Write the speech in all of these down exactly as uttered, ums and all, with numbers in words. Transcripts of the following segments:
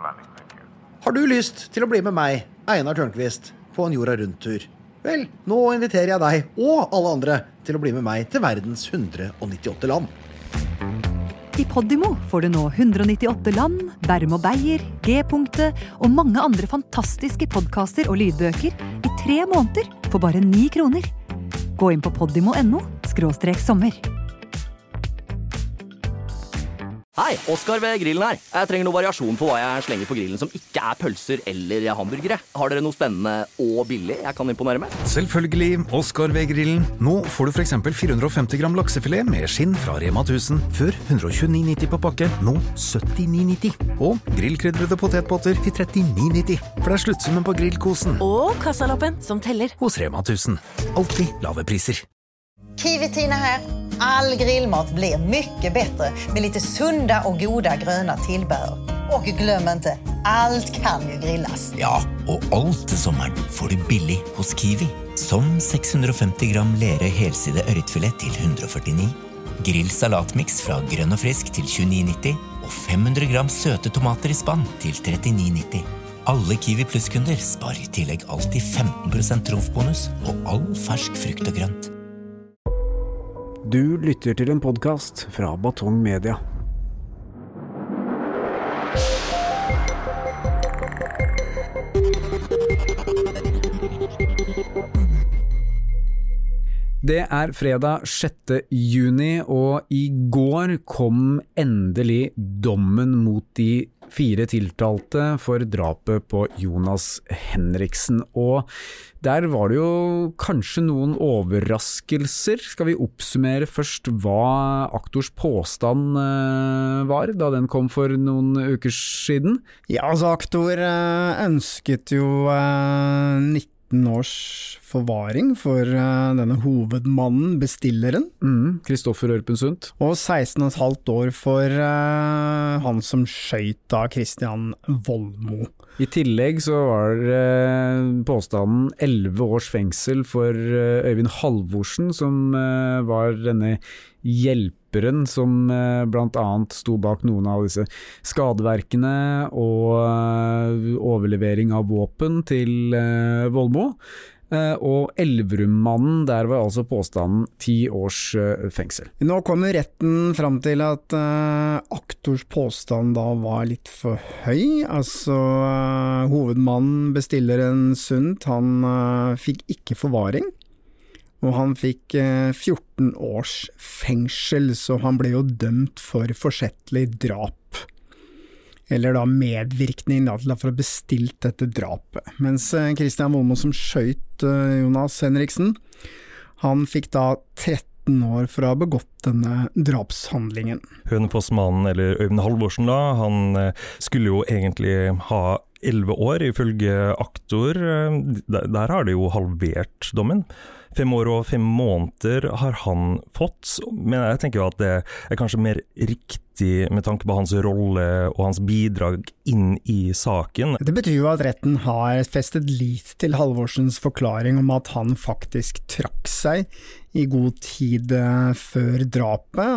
Har du lyst til å bli med meg, Einar Tørnqvist, på en jorda rundt-tur? Vel, nå inviterer jeg deg og alle andre til å bli med meg til verdens hundre og nittiåtte land. I Podimo får du nå hundre og nittiåtte land, Berm og Beyer, G-punktet og mange andre fantastiske podcaster og lydbøker i tre måneder for bare ni kroner. Gå inn på podimo punktum no skråstrek sommer. Hei, Oskar ved grillen her. Jeg trenger noe variasjon på hva jeg slenger på grillen som ikke er pølser eller hamburgere. Har dere noe spennende og billig jeg kan imponere med? Selvfølgelig, Oskar ved grillen. Nå får du for eksempel fire hundre og femti gram laksefilet med skinn fra Rema tusen. Før hundre og tjueni nitti på pakke, nå syttini nitti. Og grillkrydrede potetpotter til trettini nitti. For det er sluttsummen på grillkosen. Og kassalappen som teller. Hos Rema tusen. Alltid lave priser. Kiwi-Tina här. All grillmat blir mycket bättre med lite sunda och goda gröna tillbehör. Och glöm inte, allt kan ju grillas. Ja, og alt til sommeren får du billig hos Kiwi. Som seks hundre og femti gram Lerøy helside ørretfilet til hundre og førtini. Grill salatmix fra grønn og frisk til tjueni nitti. Og fem hundre gram søte tomater i spann til trettini nitti. Alle Kiwi Plus-kunder sparer i tillegg alltid femten prosent trumfbonus og all fersk frukt og grønt. Du lytter til en podcast fra Batong Media. Det er fredag sjette juni, og i går kom endelig dommen mot de fire tiltalte for drapet på Jonas Henriksen. Og der var det jo kanskje noen overraskelser. Skal vi oppsummere først hva aktors påstand var, da den kom for noen uker siden? Ja, altså aktor ønsket jo nitten års forvaring for uh, denne hovedmannen, bestilleren. Mm, Kristoffer Ørpen Sundt. Og seksten og et halvt år for uh, han som skjøt av Kristian Vollmo. I tillegg så var uh, påstanden elleve års fengsel for uh, Øyvind Halvorsen, som uh, var denne hjelperen som uh, blant annet sto bak noen av disse skadeverkene og uh, overlevering av våpen til uh, Vollmo. Uh, og Elverum-mannen, der var altså påstanden ti års uh, fengsel. Nå kommer retten fram til at uh, aktors påstand da var litt for høy. Altså, uh, hovedmannen, bestilleren Sundt, han uh, fikk ikke forvaring. Og han fikk uh, fjorten års fengsel, så han ble jo dømt for forsettlig drap. Eller da medvirkning da, til å få bestilt dette drapet. Mens Kristian Vollmo som skjøt Jonas Henriksen, han fikk da tretten år for å ha begått denne drapshandlingen. Hønefoss-mannen, eller Øyvind Halvorsen da, han skulle jo egentlig ha elleve år ifølge aktor. Der, der har det jo halvert dommen. Fem år og fem måneder har han fått, men jeg tenker jo at det er kanskje mer riktig med tanke på hans rolle og hans bidrag inn i saken. Det betyr jo at retten har festet lit til Halvorsens forklaring om at han faktisk trakk seg i god tid før drapet,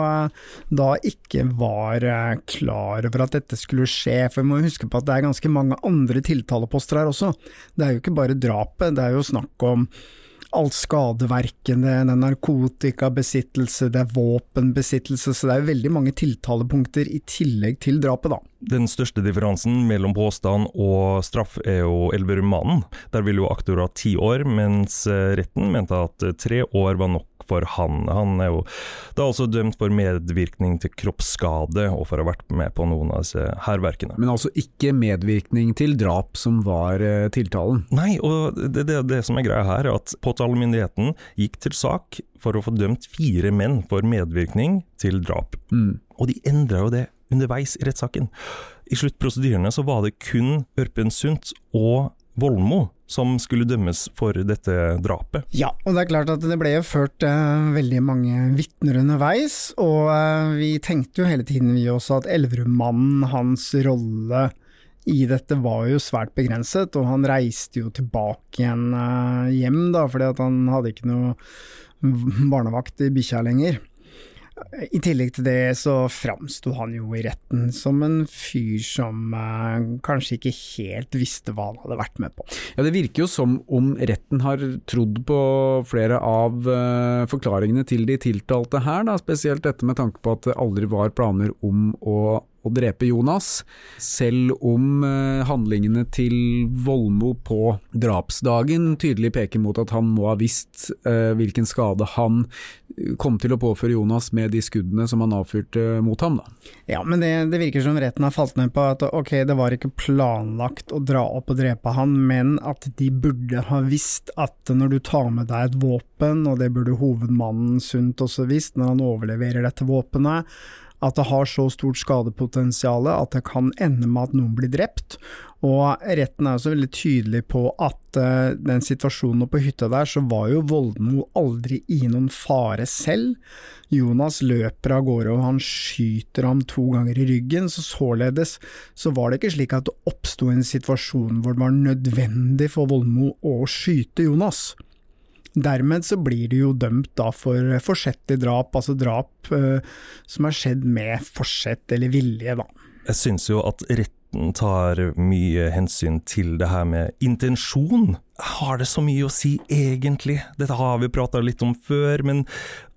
og da ikke var klar over at dette skulle skje, for vi må huske på at det er ganske mange andre tiltaleposter her også. Det er jo ikke bare drapet, det er jo snakk om alt skadeverkende, det er narkotikabesittelse, det er våpenbesittelse, så det er veldig mange tiltalepunkter i tillegg til drapet da. Den største differansen mellom påstand og straff er jo Elverum-mannen. Der vil jo aktor ha ti år, mens retten mente at tre år var nok for han. Han er jo da altså dømt for medvirkning til kroppsskade og for å ha vært med på noen av disse herverkene. Men altså ikke medvirkning til drap som var uh, tiltalen? Nei, og det, det, det som er greia her er at påtalemyndigheten gikk til sak for å få dømt fire menn for medvirkning til drap. Mm. Og de endret jo det underveis i rettssaken. I sluttprosedyrene så var det kun Ørpen Sundt og Vollmo som skulle dømmes for dette drapet. Ja, og det er klart at det ble jo ført eh, veldig mange vittner underveis, og eh, vi tenkte jo hele tiden vi også at Elverum-mannen, hans rolle i dette var jo svært begrenset, og han reiste jo tilbake igjen eh, hjem da, fordi at han hadde ikke noe barnevakt i bikkja lenger. I tillegg til det så framstod han jo i retten som en fyr som eh, kanskje ikke helt visste hva han hadde vært med på. Ja, det virker jo som om retten har trodd på flere av uh, forklaringene til de tiltalte her, da, spesielt dette med tanke på at det aldri var planer om å å drepe Jonas, selv om eh, handlingene til Vollmo på drapsdagen tydelig peker mot at han må ha visst eh, hvilken skade han kom til å påføre Jonas med de skuddene som han avfyrte mot ham. Da. Ja, men det, det virker som retten har falt ned på at ok, det var ikke planlagt å dra opp og drepe han, men at de burde ha visst at når du tar med deg et våpen, og det burde hovedmannen Sundt også visst når han overleverer dette våpenet, at det har så stort skadepotensial at det kan ende med at noen blir drept, og retten er også veldig tydelig på at uh, den situasjonen på hytta der, så var jo Vollmo aldri i noen fare selv. Jonas løper av gårde, og han skyter ham to ganger i ryggen, så således så var det ikke slik at det oppstod en situasjon hvor det var nødvendig for Vollmo å skyte Jonas. Dermed så blir det jo dømt da for forsettlig drap, altså drap eh, som har skjedd med forsett eller vilje da. Jeg synes jo at retten tar mye hensyn til det her med intensjon. Har det så mye å si egentlig? Dette har vi pratet litt om før, men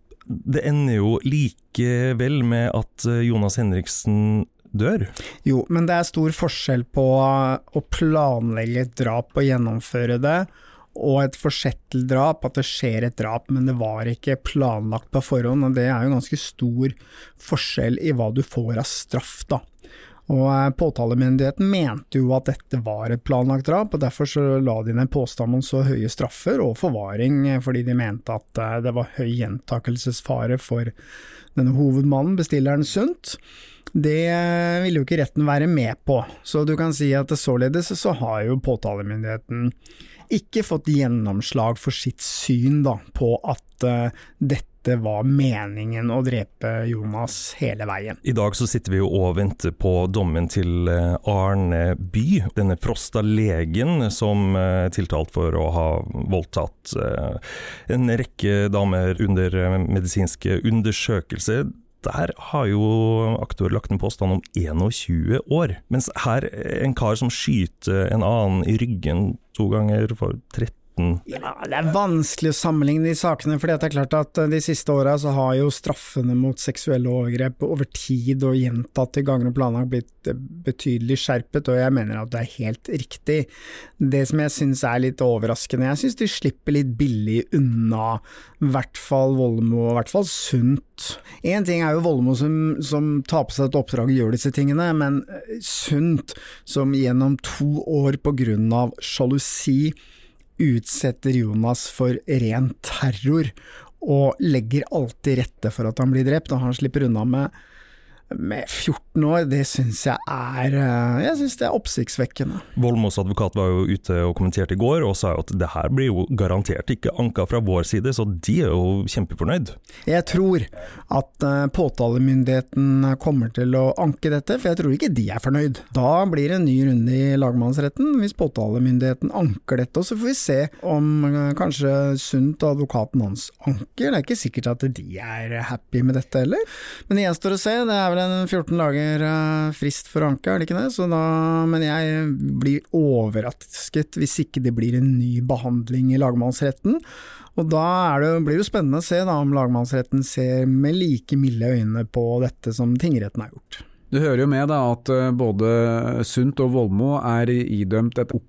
det ender jo likevel med at Jonas Henriksen dør. Jo, men det er stor forskjell på å planlegge et drap og gjennomføre det, og et forsettlig drap, at det skjer et drap, men det var ikke planlagt på forhånd, og det er jo ganske stor forskjell i hva du får av straff da. Og påtalemyndigheten mente jo at dette var et planlagt drap, og derfor så la de ned påstand om så høye straffer og forvaring, fordi de mente at det var høy gjentakelsesfare for denne hovedmannen, bestilleren Sundt. Det ville jo ikke retten være med på, så du kan si at således så har jo påtalemyndigheten ikke fått gjennomslag for sitt syn da, på at uh, dette var meningen å drepe Jonas hele veien. I dag så sitter vi jo og venter på dommen til Arne By, denne Frosta-legen som er tiltalt for å ha voldtatt uh, en rekke damer under medisinske undersøkelser. Der har jo aktor lagt en påstand om tjueen år, mens her en kar som skyter en annen i ryggen to ganger for tretten. Ja, det er vanskelig å sammenligne de sakene, for det er klart at de siste årene så har jo straffene mot seksuelle overgrep over tid og gjentatte ganger og planlagt blitt betydelig skjerpet, og jeg mener at det er helt riktig. Det som jeg synes er litt overraskende, jeg synes de slipper litt billig unna, i hvert fall Vollmo, i hvert fall Sundt. En ting er jo Vollmo som, som tar på seg et oppdrag og gjør disse tingene, men Sundt som gjennom to år på grunn av sjalusi utsetter Jonas for ren terror og legger alltid rette for at han blir drept, og han slipper unna med, med fjorten år, det synes jeg er jeg synes det er oppsiktsvekkende. Vollmos advokat var jo ute og kommenterte i går og sa jo at det her blir jo garantert ikke anka fra vår side, så de er jo kjempefornøyd. Jeg tror at uh, påtalemyndigheten kommer til å anke dette, for jeg tror ikke de er fornøyd. Da blir det en ny runde i lagmannsretten hvis påtalemyndigheten anker dette, og så får vi se om uh, kanskje Sundt og advokaten hans anker. Det er ikke sikkert at de er happy med dette heller, men det gjenstår å se. Det er vel en fjorten dager uh, frist for anke, er det ikke det? Så da, men jeg blir overrasket hvis ikke det blir en ny behandling i lagmannsretten, og da er det, blir det spennende å se da, om lagmannsretten ser med like milde øyne på dette som tingretten har gjort. Du hører jo med da at både Sundt og Vollmo er idømt et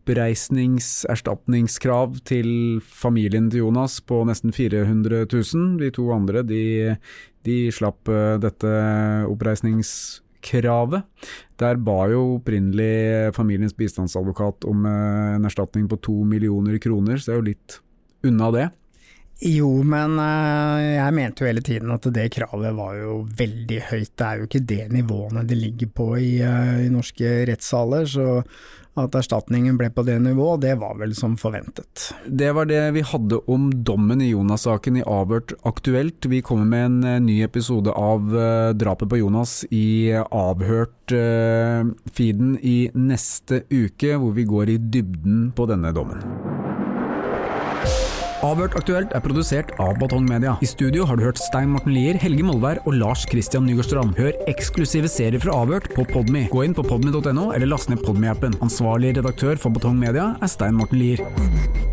oppreisningserstatningskrav til familien til Jonas på nesten fire hundre tusen. De to andre, de, de slapp dette oppreisningskravet. Der ba jo opprinnelig familiens bistandsadvokat om en erstatning på to millioner kroner, så det er jo litt unna det. Jo, men uh, jeg mente jo hele tiden at det kravet var jo veldig høyt. Det er jo ikke det nivåene det ligger på i, uh, i norske rettssaler, så at erstatningen ble på det nivået, det var vel som forventet. Det var det vi hadde om dommen i Jonas-saken i Avhørt Aktuelt. Vi kommer med en uh, ny episode av uh, drapet på Jonas i Avhørt-feeden uh, i neste uke, hvor vi går i dybden på denne dommen. Avhørt aktuelt er produsert av Batong Media. I studio har du hørt Stein Morten Lier, Helge Molvær og Lars Christian Nygårdstrand. Hør eksklusive serier fra Avhørt på Podme. Gå inn på podme punktum no eller last ned Podme-appen. Ansvarlig redaktør for Batong Media er Stein Morten Lier.